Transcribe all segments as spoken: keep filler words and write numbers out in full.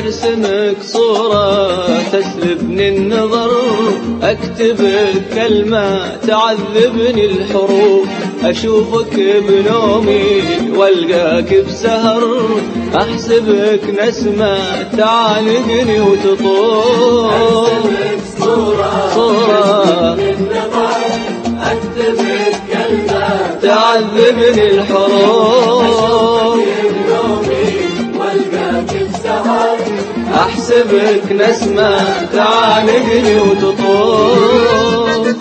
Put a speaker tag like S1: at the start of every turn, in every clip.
S1: أرسمك صورة تسلبني النظر، أكتب كلمة تعذبني الحروف، أشوفك بنومي والقاك بسهر، أحسبك نسمة تعانقني وتطول.
S2: أرسمك صورة
S1: صورة
S2: أكتب كلمة
S1: تعذبني الحروف، أحسبك نسمة تعانقني وتطول.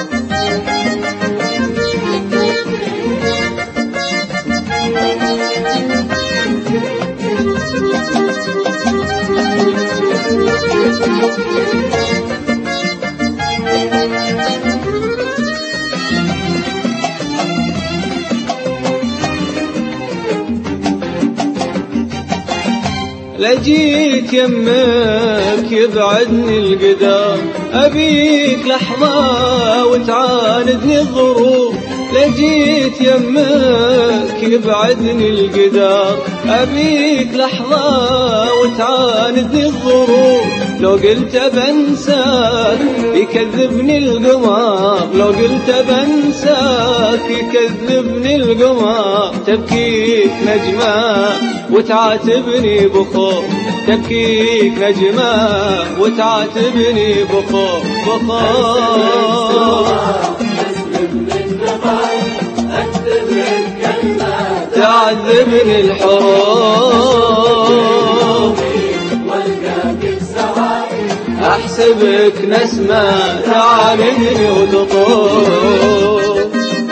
S1: لجيت يمك يبعدني القدر، أبيك لحظة وتعاندني الظروف. لجيت يمك يبعدني القدر، أبيك لحظة وتعاندني الظروف. لو قلت بنساك يكذبني القمر، لو قلت بنساك يكذبني القمر. تبكيك نجمة وتعاتبني بخوف، تبكيك نجمة وتعاتبني بخوف بخوف. تعذبني الحروف، أحسبك نسمة تعانقني وتطول.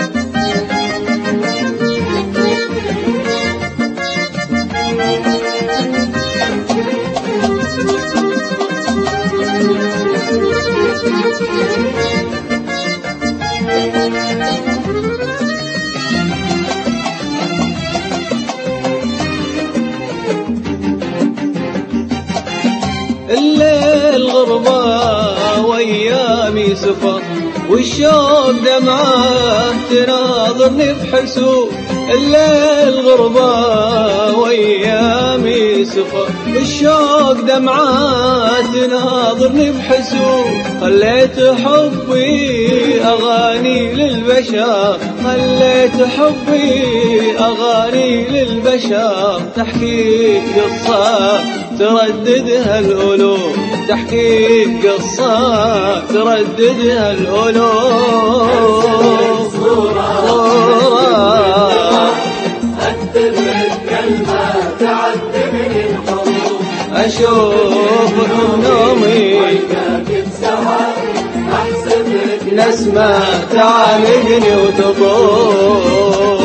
S1: الليل غربة وأيامي سفر، والشوق دمعة تناظرني بحسوب. الليل غربة وأيامي سفر، الشوق دمعة تناظرني بحسوب. خليت حبي أغاني للبشر، خليت حبي أغاني للبشر. تحكيك قصة ترددها القلوب، تحكيك قصة ترددها القلوب.
S2: أكتب كلمة تعذبني الحروف،
S1: أشوفك بنومي
S2: أحسبك
S1: نسمة تعانقني وتطول.